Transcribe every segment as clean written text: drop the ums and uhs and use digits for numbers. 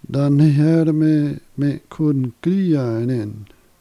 Dan her me kun kriya nen.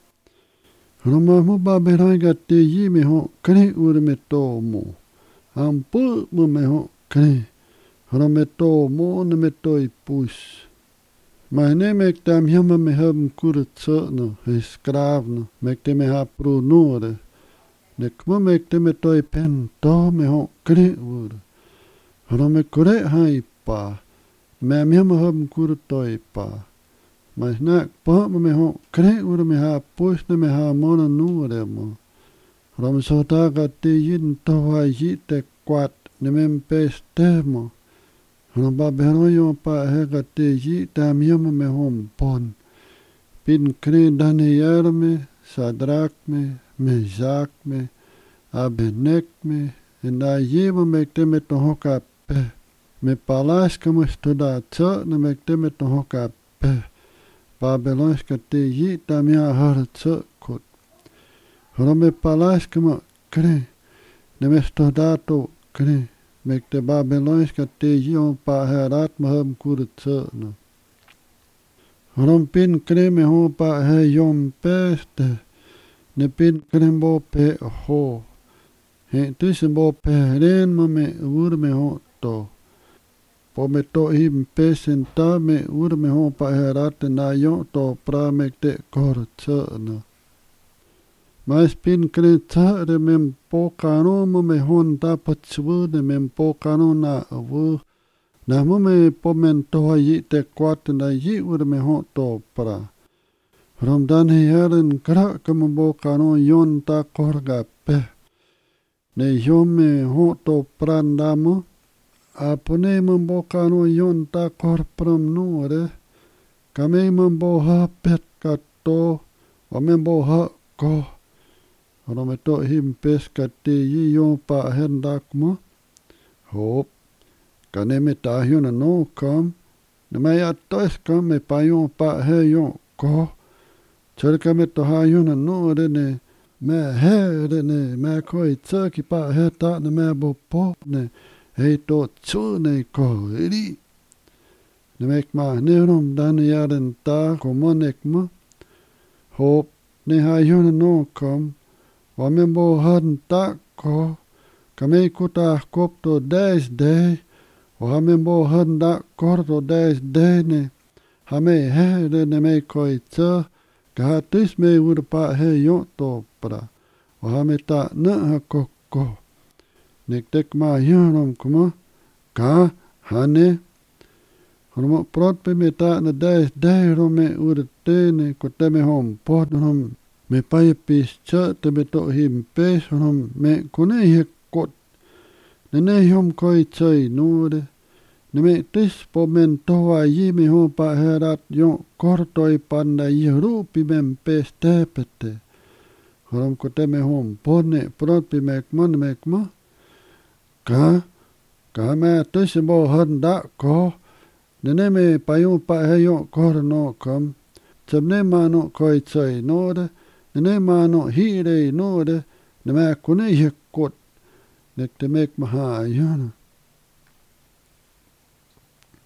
Roma mo ba berai ga te yi me ho kre ur me to mo. Am pu mo me ho kre. Roma me to mo ne me to I pus. Maar ne mek tam jammer me hebben kuret zo no, he skraaf no, mek te me ha pro noore. Ne kmo mek te me toi pen to me ho kre ur. Roma me kure ha I pa. Me am jammer hebben kuret toi pa. Maar snak pa me ho kre ur me ha pus ne me ha mona noore mo. Roma so ta ga te yin to ha yi te kwat ne mem pes te mo. Roma ba behano yo pa he ga te yi tam jammer me hom pon. Pin kre Daniel me, Sadrak me, Meshach me, Abednek me, en da jema mek te met no hoka pe. Me palas kamo stoda tso ne mek te met no hoka pe. Babylons ka te yi tam ya har tso kot. Rome palas kamo kre, ne me stoda to kre. Mek te Babylons ka te yi on pa herat ma hem kuret tso no. Rom pin kre me ho pa he yom peste. Ne pin kre bo pe ho. He tussen bo pe ren ma me ur me ho to. Po me to him pesen ta me ur me ho pa he rat na yo to pra me te kor tsa no. Mais pin kre tsa de mem po kano ma me hon ta patsvu de mem po kano na vu. Na mo me pomen to yi te kwat na yi ur me ho to pra. Rom dan he heren kra kam bo kano yon ta korga pe. Ne yon me ho to pranda mo. Apone mo bo kano yon ta kor pram nore. Kame mo bo ha pet ka to. O me bo ha ko. Rom to him pes ka te yi yon pa hendak mo. Hop. Kane me ta hyona no kam. Ne me atos kam me pa yon pa he yon ko. Chorka me to ha hyona no de ne. Me he de ne. Me koi tsaki pa he ta ne me bo po ne. He to tsu ne ko eri. Ne mek ma ne rom dan yaren ta ko monek mo. Hop ne ha hyona no kam. Wa me bo han ta ko. Kame kuta kop to des day. O hame bo handa korto des dene. Hame he de ne me koi tsa. Ka ha tis me ur pa he yon to pra. O hame ta na ha koko. Nek tek ma yonom kuma. Ka hane. Hono prot pe me ta na des de rome ur tene. Ko te me hom pot rom. Me pa ye pis tsa te me to him pes rom. Me kune he kot. Ne hom koi tsai nore. Ne me tis po men toa yi me ho pa herat yon kortoi panda yi rupi men pes tepete. Horom ko te me hom pone prot pi mek mo. Ka me tis bo handa ko. Ne me pa yon pa he yon kor no kam. Tsab ne ma no koi tsai nore. Ne ma no hire nore. Ne me kune ye kot. Nek te mek ma ha yon.